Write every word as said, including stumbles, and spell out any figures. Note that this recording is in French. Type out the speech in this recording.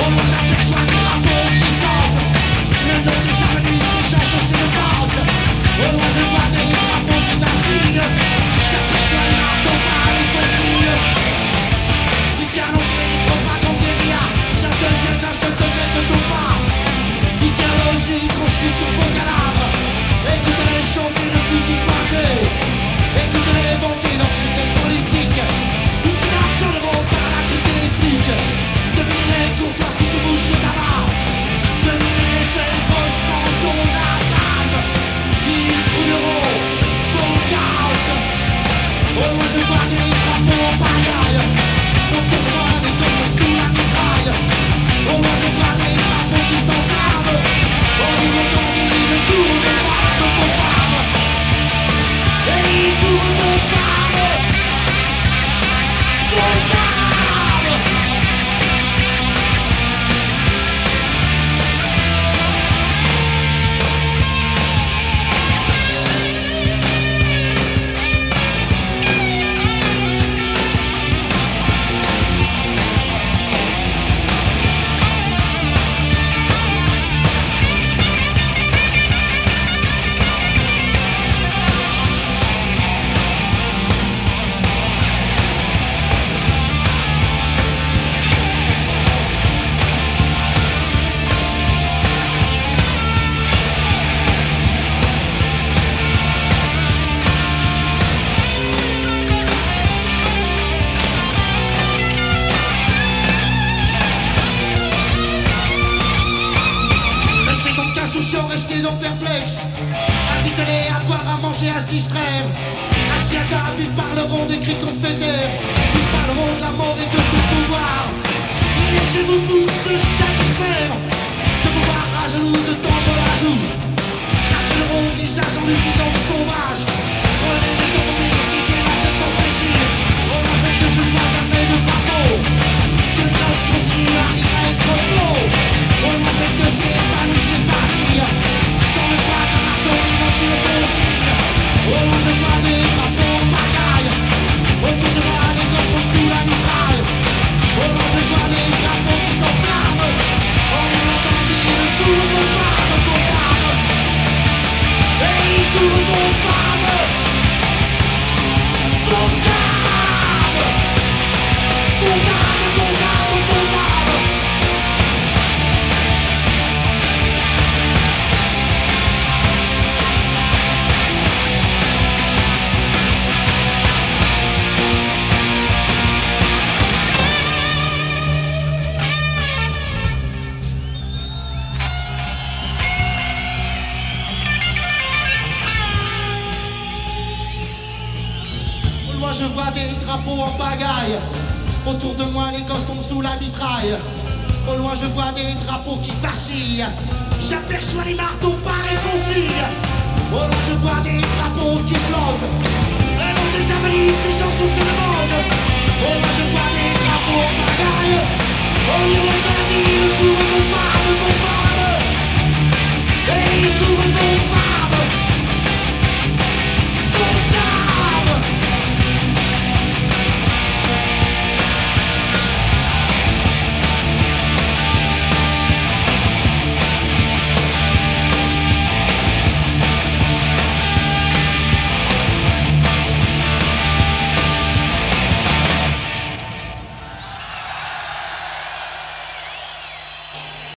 loin j'aperçois des drapeaux qui flottent. Le long des avenues, ces gens chaussés de bottes. Au loin je vois des drapeaux qui vacillent. J'aperçois les marteaux par les fossiles. Bien entré, les propagandes guérilla. D'un seul geste, d'un seul te mettent au pas. Idéologie construite sur vos cadavres. Écoutez les chanter de fusils pointés. Écoutez-les vanter leur système politique. Où tu marches dans le rond par la trique et les flics. Devinez les courtois si tu bouges au tabac. Devinez les faits grosses quand on avale. Ils brûleront vos chaos. Au loin je vois des drapeaux en pagaille. Autour de moi les cochons sous la mitraille. Au loin je vois des drapeaux qui s'enflamment. On dit le temps le cours des femmes, vos femmes. Et ils courent vos femmes. Vos âmes. Restez donc perplexes. Invitez-les à boire, à manger, à se distraire. Assis à table, ils parleront des cris qu'on fédère. Ils parleront de la mort et de son pouvoir. Ils viennent chez vous pour se satisfaire de vous voir à genoux, de tendre la joue. Cracher leur au visage en multitude sauvage. Prenez des temps pour bénéficier la tête sans fléchir. On a fait que je ne vois jamais de drapeau. Que les gosses continuent à rire à être beaux. On a fait que c'est épanouissent les familles. Sans le poids d'un marteau, ils n'ont plus le feu aussi. Au loin je vois des drapeaux en pagaille. Autour de moi les gosses sont sous la mitraille. Au loin je vois des drapeaux qui s'enflamment. On y entend dire le coup de vos femmes, vos femmes. Et ils courent vos femmes. Vos âmes. Vos âmes, vos âmes, vos âmes. Je vois des drapeaux en pagaille. Autour de moi les gosses tombent sous la mitraille. Au loin je vois des drapeaux qui vacillent. J'aperçois les marteaux par les fossiles. Au loin je vois des drapeaux qui flottent. Le long des avenues, ces gens chaussés de mode. Au loin je vois des drapeaux en pagaille. Au loin